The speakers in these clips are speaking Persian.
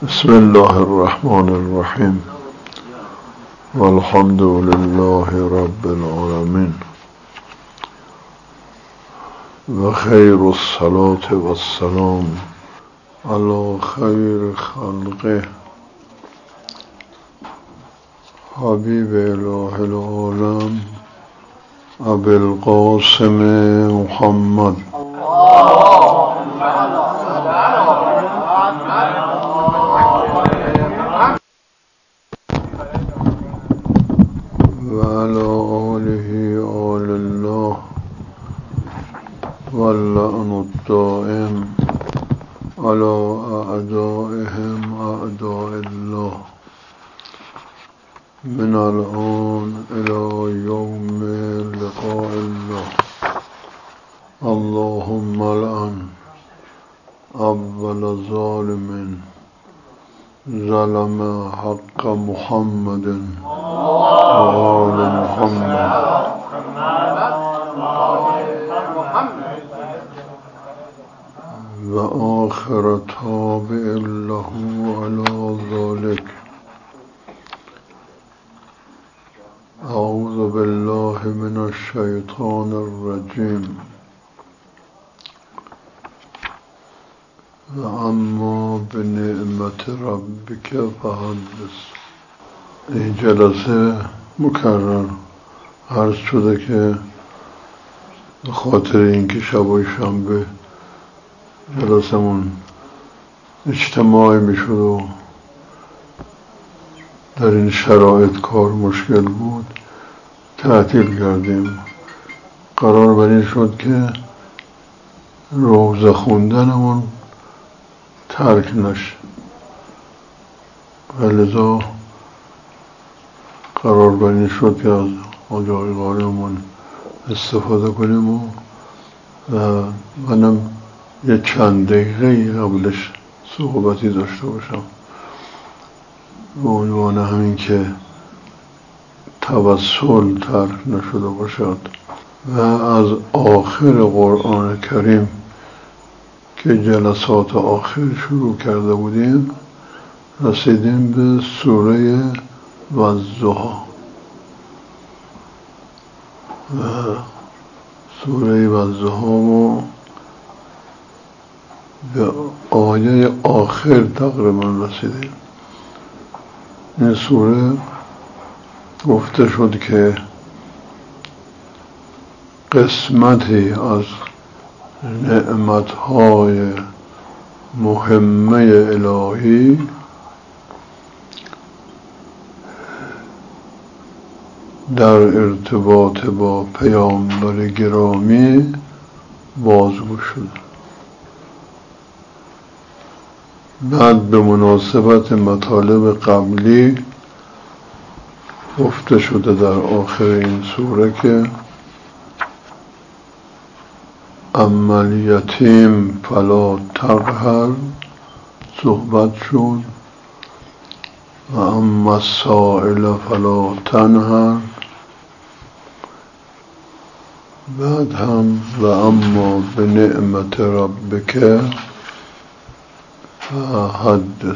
بسم الله الرحمن الرحیم والحمد لله رب العالمین و خیر الصلاة والسلام علی خیر خلقه حبیب اله العالم ابی القاسم محمد وعلى آله آل الله واللعن الدائم على أعدائهم أعداء الله من الآن إلى يوم لقاء الله. اللهم لعن أول ظالم ظلم حق محمد وآل محمد وآخر تابع له على ذلك. أعوذ بالله من الشيطان الرجيم. وأما بنعمة ربك فحدث. این جلسه مکرر عرض شده که به خاطر اینکه شب شنبه جلسمون اجتماعی میشد و در این شرایط کار مشکل بود تعطیل کردیم. قرار بر این شد که روزه خوندنمون ترک نشه و لذا قرار بر این شد که از آجای قارمون استفاده کنیم و منم یه چند دقیقه قبلش صحبتی داشته باشم به عنوان همین که توسل ترک نشده باشد و از آخر قرآن کریم که جلسات آخر شروع کرده بودیم رسیدیم به سوره والضحی و سوره والضحی و به آیه آخر تقریبا رسیدیم. این سوره گفته شد که قسمتی از نعمتهای مهمه الهی در ارتباط با پیامبر گرامی بازگو شد. بعد به مناسبت مطالب قبلی گفته شده در آخر این سوره که اما الیتیم فلا تقهر صحبت شد و اما السائل فلا تنهر. بعد هم و اما به نعمت ربک فحدث.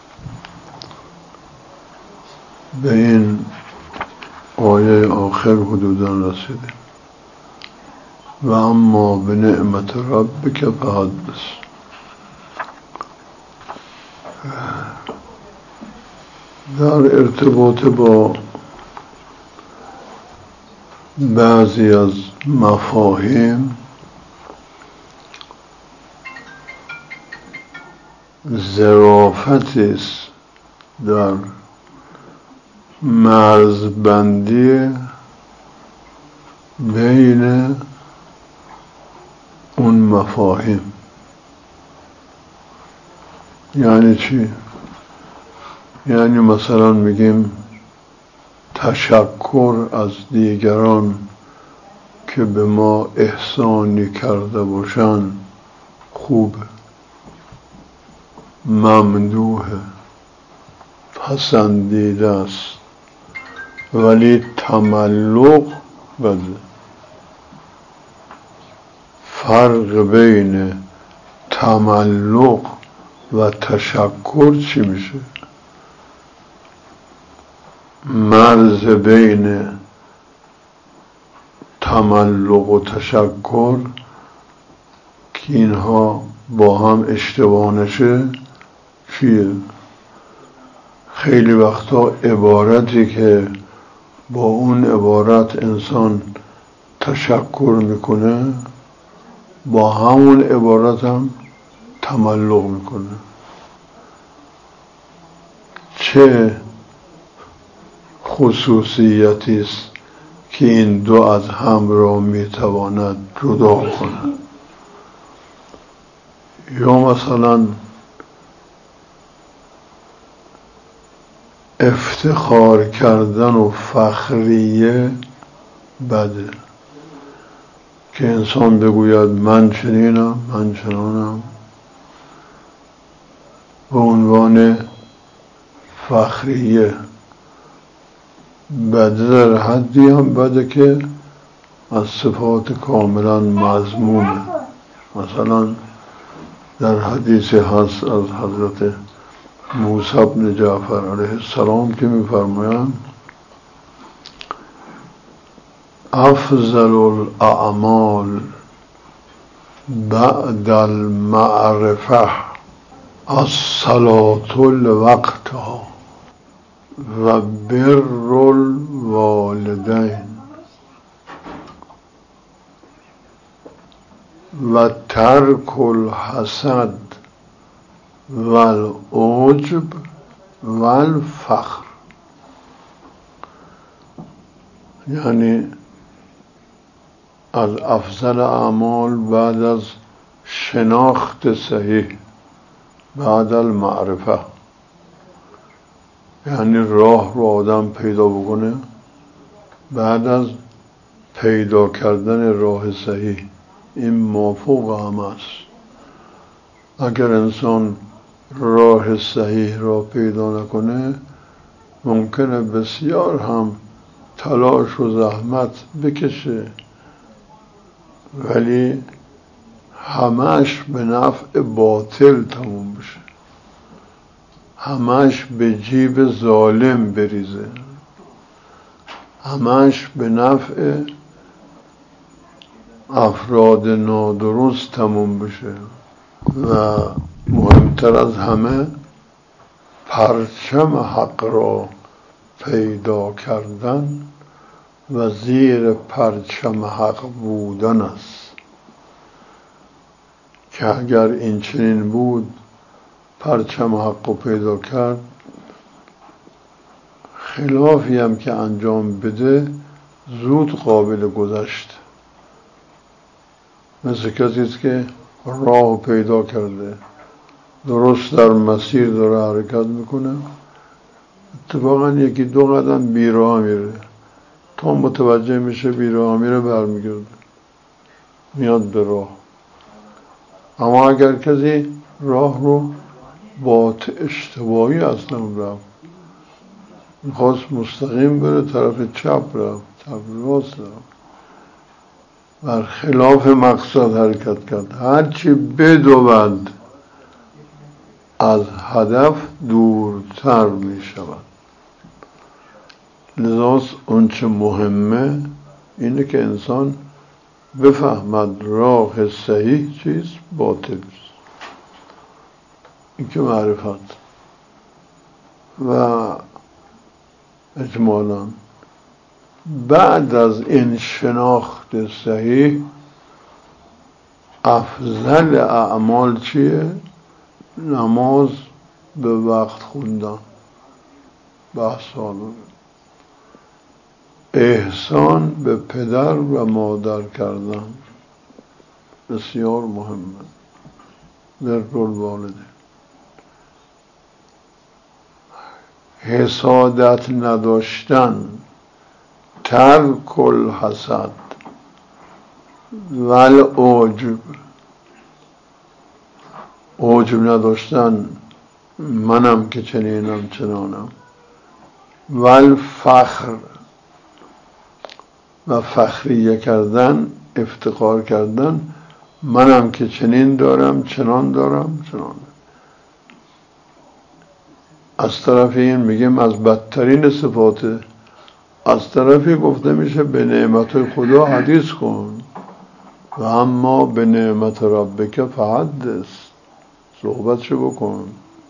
به این آیه آخر حدودا رسیدیم. و اما به نعمت ربک فحدث. در ارتباط با بعضی از مفاهیم ظرافتی است در مرزبندی بین اون مفاهیم. یعنی چی؟ یعنی مثلا میگیم تشکر از دیگران که به ما احسانی کرده باشن خوبه، ممدوحه، پسندیده است، ولی تملق بده. فرق بین تملق و تشکر چی میشه؟ مرز بین تملق و تشکر که اینها با هم اشتباه نشه چیه؟ خیلی وقتا عبارتی که با اون عبارت انسان تشکر میکنه با همون عبارت هم تملق میکنه. چه خصوصیتی است که این دو از هم را میتواند جدا کند؟ یا مثلا افتخار کردن و فخریه بده که انسان بگوید من چنینم، من چنانم، به عنوان فخریه بده. در حدی هم بده که از صفات کاملا مذمومه. مثلا در حدیث هست از حضرت موسی بن جعفر علیه السلام که می‌فرمایند افضل الاعمال بعد المعرفه الصلاة لوقتها و بر الوالدین و ترک الحسد و العجب و الفخر. یعنی از افضل اعمال بعد از شناخت صحیح، بعد المعرفه، یعنی راه رو آدم پیدا بکنه بعد از پیدا کردن راه صحیح. این مافوق هم است. اگر انسان راه صحیح را پیدا نکنه ممکنه بسیار هم تلاش و زحمت بکشه ولی همش به نفع باطل تموم بشه، همش به جیب ظالم بریزه، همش به نفع افراد نادرست تموم بشه. و مهمتر از همه پرچم حق را پیدا کردن و زیر پرچم حق بودن است که اگر این چنین بود پرچم حق رو پیدا کرد خلافی هم که انجام بده زود قابل گذشت. مثل کسی است که راه پیدا کرده درست در مسیر داره حرکت میکنه، اتفاقا یکی دو قدم بیراه میره، تا متوجه میشه بیراه میره برمیگرده میاد به راه. اما اگر کسی راه رو با اشتباهی اصلا رفت، میخواست مستقیم بره طرف چپ رفت، طرف راست رفت، بر خلاف مقصد حرکت کرد، هرچی بدود از هدف دورتر می شود. لذا اون چه مهمه اینه که انسان بفهمد راه صحیح چیست، باطل چیست. این که معرفت. و اجمالاً بعد از این شناخت صحیح افضل اعمال چیه؟ نماز به وقت خوندن، بحث حالا احسان به پدر و مادر کردن بسیار مهمه، بر الوالدین، حسادت نداشتن، ترک الحسد و العجب، عجب نداشتن منم که چنینم چنانم، و الفخر و فخریه کردن، افتخار کردن منم که چنین دارم چنان دارم چنان. از طرف این میگیم از بدترین صفاته، از طرفی گفته میشه به نعمت خدا حدیث کن و اما به نعمت ربک فحدث، صحبتشو بکن.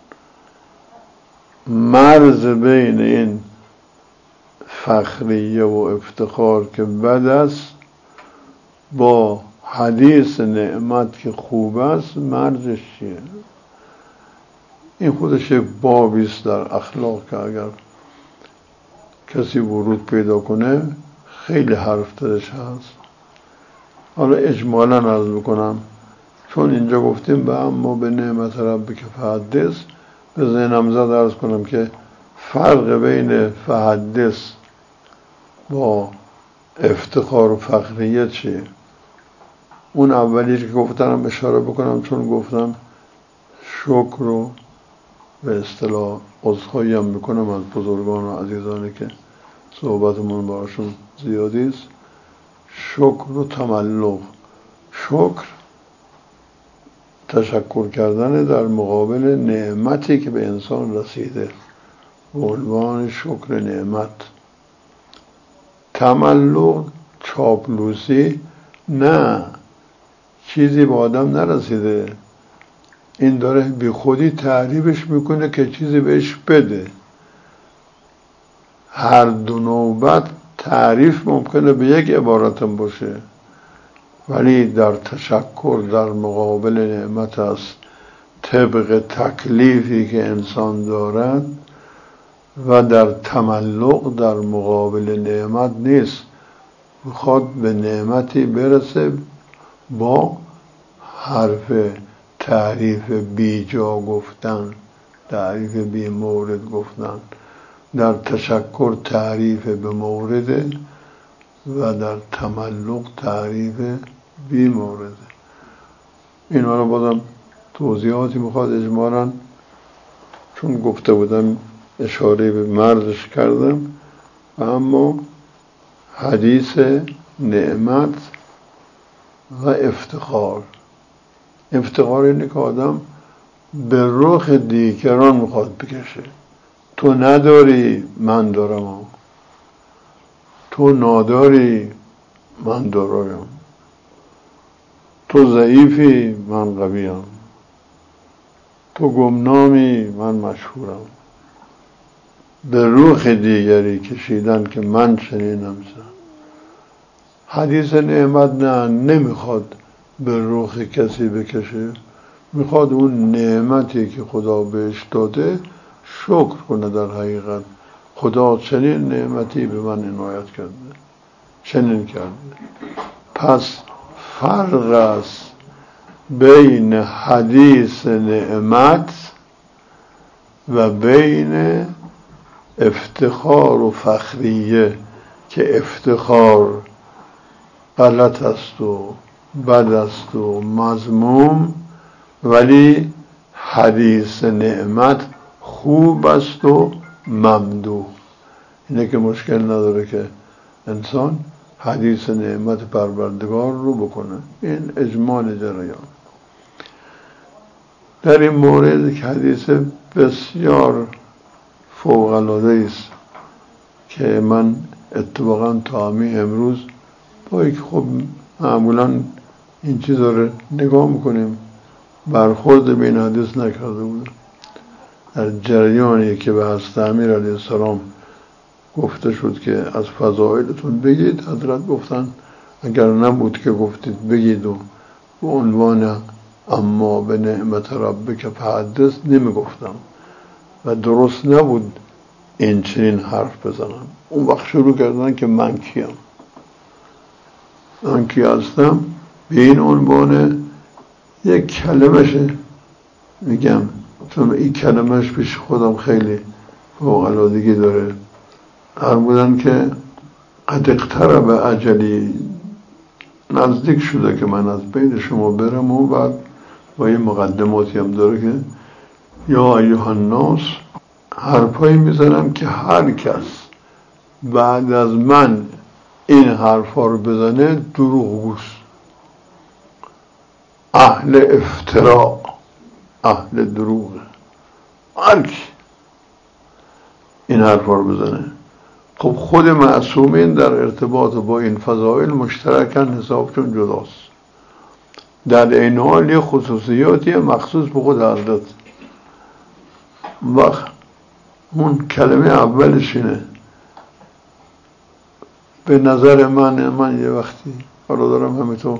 مرز بین این فخریه و افتخار که بد است با حدیث نعمت که خوب است مرزش چیه؟ این خودش یک بابی است در اخلاق که اگر کسی ورود پیدا کنه خیلی حرف درش هست. حالا اجمالا عرض بکنم، چون اینجا گفتیم به اما به نعمت ربک فحدث، به ذهنم زد عرض کنم که فرق بین فحدث با افتخار و فخریه چیه؟ اون اولی که گفتم اشاره بکنم، چون گفتم شکر رو به اصطلاح عذرخواهی هم میکنم از بزرگان و عزیزانی که صحبتمون باشون زیادی است. شکر و تملق. شکر تشکر کردن در مقابل نعمتی که به انسان رسیده به عنوان شکر نعمت. تملق چاپلوسی، نه چیزی به آدم نرسیده، این داره بی خودی تعریفش میکنه که چیزی بهش بده. هر دو نوبت تعریف ممکنه به یک عبارتم باشه، ولی در تشکر در مقابل نعمت است طبق تکلیفی که انسان دارد، و در تملق در مقابل نعمت نیست، میخواد به نعمتی برسه با حرف تعریف بی جا گفتن، تعریف بی مورد گفتن. در تشکر تعریف به مورد و در تملق تعریف بی مورد. این رو بازم توضیحاتی میخواد اجمالاً، چون گفته بودم اشاره به مرزش کردم. و اما حدیث نعمت و افتخار. افتخار اینه که آدم به رخ دیگران میخواد بکشه. تو نداری من دارم، تو ناداری من دارم، تو ضعیفی من قویم، تو گمنامی من مشهورم. به رخ دیگری کشیدن که من چنینم. حدیث نعمت نه، نمیخواد به رخ کسی بکشه، میخواد اون نعمتی که خدا بهش داده شکر کنه. در حقیقت خدا چنین نعمتی به من عنایت کرده، چنین کرده. پس فرق است بین حدیث نعمت و بین افتخار و فخریه، که افتخار غلط است و بد است و مذموم، ولی حدیث نعمت خوب است و ممدوح. اینه که مشکل نداره که انسان حدیث نعمت پروردگار رو بکنه. این اجمال جریان. در این مورد که حدیث بسیار فوق العاده است که من اتفاقا تا همین امروز با یک خب معمولا این چیز رو نگاه میکنیم برخورد به این حدیث نکرده بودم. در جریانی که به حضرت امیر علیه السلام گفته شد که از فضائلتون بگید، حضرت گفتن اگر نبود که گفتید بگید و به عنوان اما به نعمت ربک فحدث نمیگفتم و درست نبود این چنین حرف بزنم. اون وقت شروع کردن که من کیم، من کی هستم، به این عنوان یک کلمشه میگم، چون این کلمش پیش خودم خیلی فوق العادگی داره. فرمودن که قد اقترب اجلی، نزدیک شده که من از بین شما برم. و بعد با یه مقدماتی هم داره که یا ایها الناس، حرفایی میزنم که هر کس بعد از من این حرفا رو بزنه دروغگوست، اهل افتراء، اهل دروغه. هر کی این حرفا رو بزنه. خب خود معصومین در ارتباط با این فضائل مشترکن، حسابشون جداست. در این حال یه خصوصیاتی مخصوص به خود حضرت. وقت اون کلمه اولش اینه، به نظر من یه وقتی حالا دارم همینطور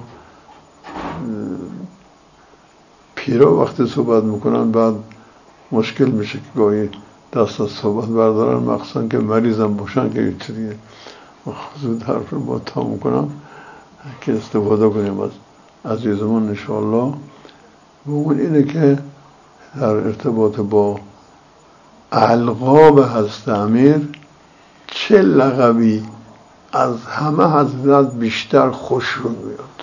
پیرا وقتی صحبت میکنن بعد مشکل میشه که گاهی دست از صحبت بردارن، مخصوصا که مریضم باشن که یه چیزیه زود حرف رو با تا میکنم که استفاده کنیم از عزیزمون انشاءالله. و اون اینه که در ارتباط با القاب حضرت امیر چه لقبی از همه حضرت بیشتر خوش رو میاد،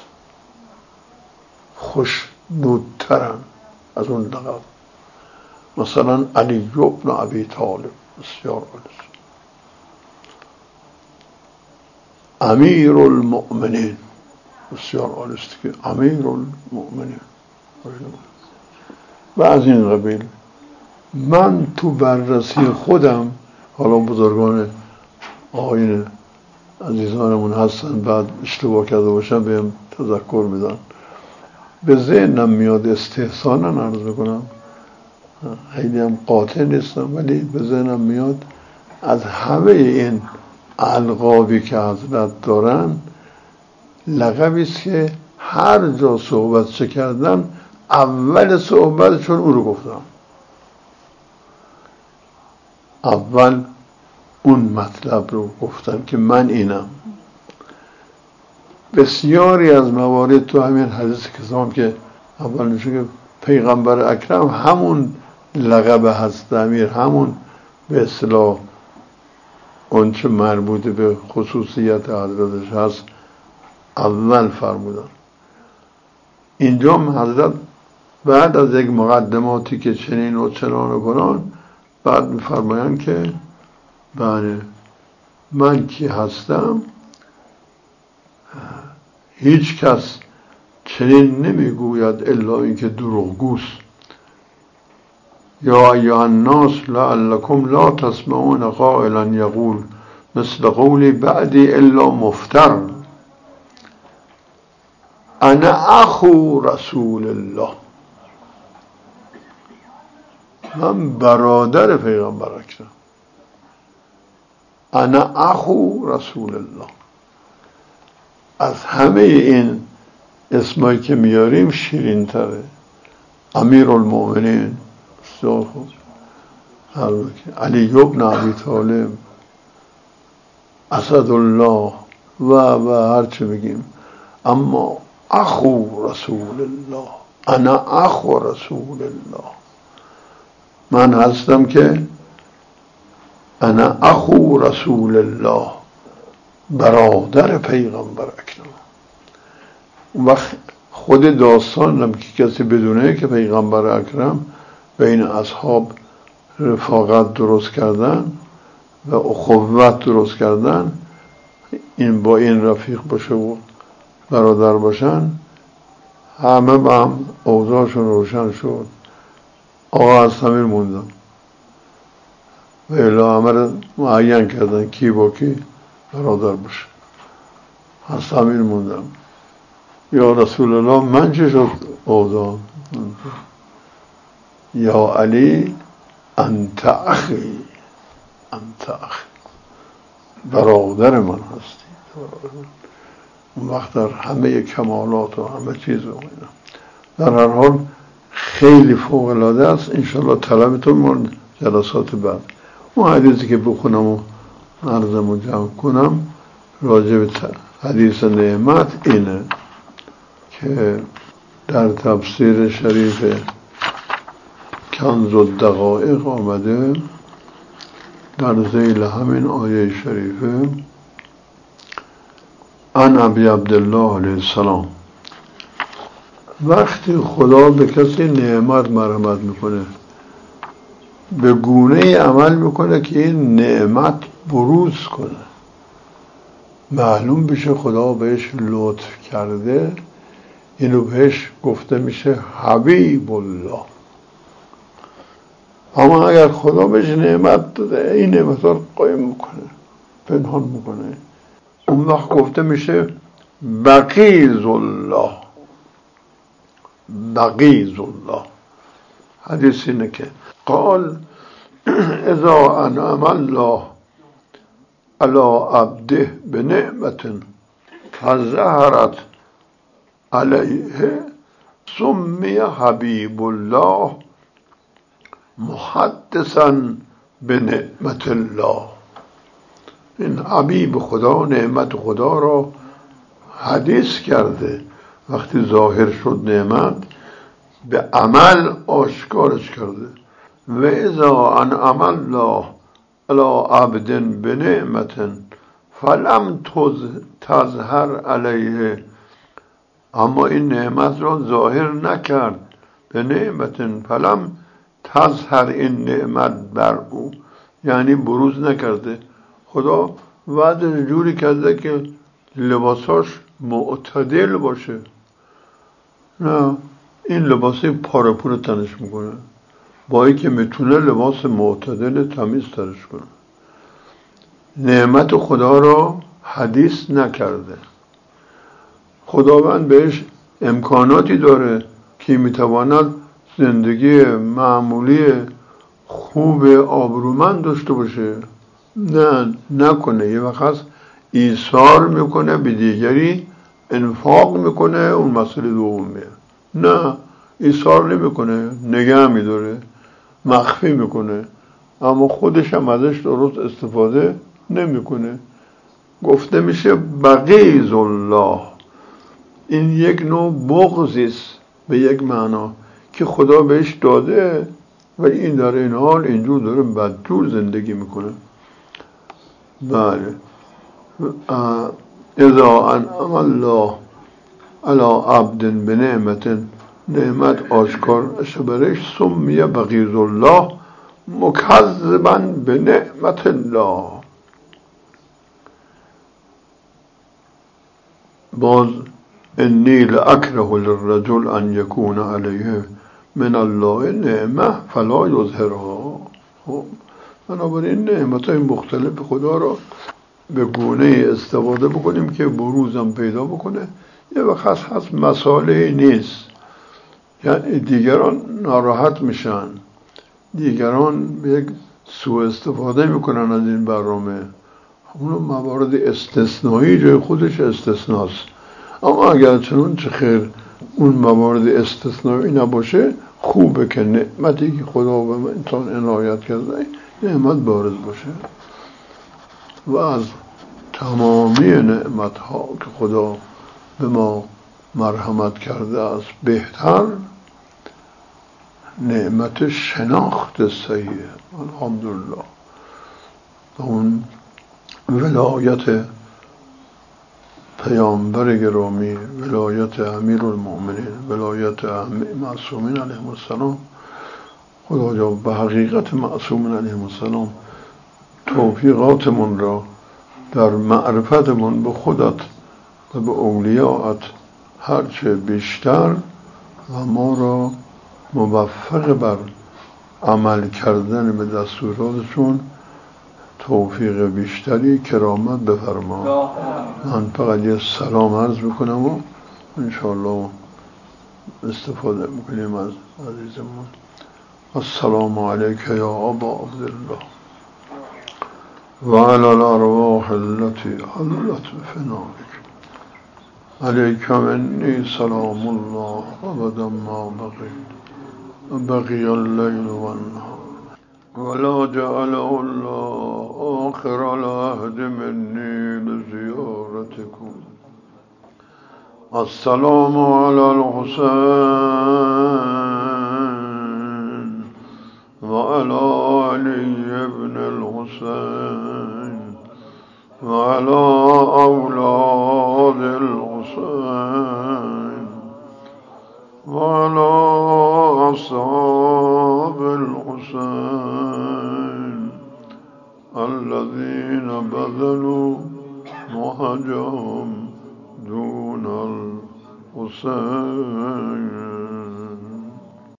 خوش نودترن از اون لقب. مثلا علی ابن ابی طالب بسیار عالی، امیر المؤمنین بسیار عالی است که امیر المؤمنین. و از این قبیل من تو بررسی خودم، حالا بزرگان آیین عزیزانمون هستن بعد اشتباه کرده باشن بهم تذکر میدن، به ذهنم میاد استحسانا عرض میکنم، خیلی هم قاطع نیستم ولی به ذهنم میاد از همه این القابی که حضرت دارن لقبی است که هر جا صحبت چه کردن اول صحبتشون او رو گفتم، اول اون مطلب رو گفتن که من اینم. بسیاری از موارد تو همین حدیث کسام که اول میشه که پیغمبر اکرم همون لقب حضرت امیر، همون به اصطلاح اون چه مربوط به خصوصیت حضرتش هست اول فرمودن. اینجا حضرت بعد از یک مقدماتی که چنین و چنان و کنان بعد میفرمایند که بله من کی هستم، هیچ کس چنین نمیگوید الا اینکه دروغگوست. یا ایها الناس لعلکم لا تسمعون قائلا یقول مثل قولی بعدی الا مفتر انا اخو رسول الله، من برادر پیغمبر اکرم، انا اخو رسول الله. از همه این اسمایی که میاریم شیرین تره. امیر المؤمنین بسیار خوب، علی ابن ابی طالب، اسد الله و هر چه بگیم، اما اخو رسول الله، انا اخو رسول الله، من هستم که انا اخو رسول الله، برادر پیغمبر اکرم. اون وقت خود داستان هم که کسی بدونه که پیغمبر اکرم بین اصحاب رفاقت درست کردن و اخوت درست کردن، این با این رفیق باشه و برادر باشن، همه با هم اوضاعشون روشن شد. آقا از امیر موندن و الا همه رو معین کردن کی با کی برادر باشه. از امیر موندن یا رسول الله من چه شد اوضاع؟ یا علی انت اخی، انت اخی، برادر من هستی. اون وقت در همه کمالات و همه چیز و اینا در هر حال خیلی فوق العاده است. انشالله طلبتون مورد جلسات بعد. اون حدیثی که بخونم و عرضم و جمع کنم راجع به حدیث نعمت اینه که در تفسیر شریف کنز الدقایق آمده در ذیل همین آیه شریفه عن ابی عبدالله علیه السلام، وقتی خدا به کسی نعمت مرحمت میکنه به گونه عمل میکنه که این نعمت بروز کنه، معلوم بشه خدا بهش لطف کرده، اینو بهش گفته میشه حبیب الله. اما اگر خدا بهش نعمت داده این نعمت رو قایم میکنه، پنهان میکنه، اون وقت گفته میشه بغیض الله. بغیض الله حدیث اینه که قال اذا انعم الله على عبده بنعمة فظهرت علیه سمی حبیب الله محدثا بنعمت الله. این حبیب خدا نعمت خدا را حدیث کرده، وقتی ظاهر شد نعمت به عمل آشکارش کرده. و اذا انعم الله علی عبد بنعمت فلم تظهر علیه، اما این نعمت را ظاهر نکرد، به نعمت فلم تظهر این نعمت بر او، یعنی بروز نکرده. خدا وعدش جوری کرده که لباساش معتدل باشه، نه این لباسی پارپور تنش میکنه، با اینکه میتونه لباس معتدل تمیز تنش کنه. نعمت خدا را حدیث نکرده. خداوند بهش امکاناتی داره که میتواند زندگی معمولی خوب آبرومند داشته باشه، نه نکنه. یه وقت ایثار میکنه به دیگری، انفاق میکنه، اون مسئله دومیه. نه ایثار نمیکنه، نگه میداره، مخفی میکنه، اما خودش هم ازش درست استفاده نمیکنه. گفته میشه بغیض الله. این یک نوع بغضیست به یک معنا که خدا بهش داده، ولی این در این حال اینجور داره بدجور زندگی میکنه. بله. اذا انعم الله علی عبد بنعمت، نعمت آشکار برش، سمی بغیض الله مکذبا به نعمت الله. باز انی لاکره للرجل ان یکون علیه من الله نعمه فلا یظهرها. بنابراین نعمت‌های مختلف خدا را به گونه استفاده بکنیم که بروزم پیدا بکنه. یه وقت هست مسائلی نیست، یعنی دیگران ناراحت میشن، دیگران به یک سوء استفاده میکنن از این برنامه. اون موارد استثنایی جای خودش استثناست، اما اگر چنون چه خیر اون موارد استثنایی نباشه، خوبه که نعمتی که خدا به انسان عنایت کرده نعمت بارز باشه. و از تمامی نعمت ها که خدا به ما مرحمت کرده است، بهتر نعمت شناخت صحیح. الحمدلله. اون ولایت پیامبر گرامی، ولایت امیر المؤمنین، ولایت معصومین علیهم السلام، خدایا به حقیقت معصومین علیهم السلام توفیقاتمون را در معرفتمون به خودت و به اولیاءت هرچه بیشتر و ما را موفق بر عمل کردن به دستوراتشون توفیق بیشتری کرامت بفرما. من فقط یه سلام عرض میکنم و انشاءالله استفاده میکنیم از عزیزمون. السلام علیک یا ابا عبدالله و علی الارواح التي حلت بفنائک، علیک منی سلام الله ابدا ما بقی اللیل و النهار ولا جعله الله آخر العهد مني لزيارتكم. السلام على الحسين وعلى علي بن الحسين وعلى أولاد الحسين وعلى أصحاب الحسين الذين بذلوا مهجهم دون الحسين.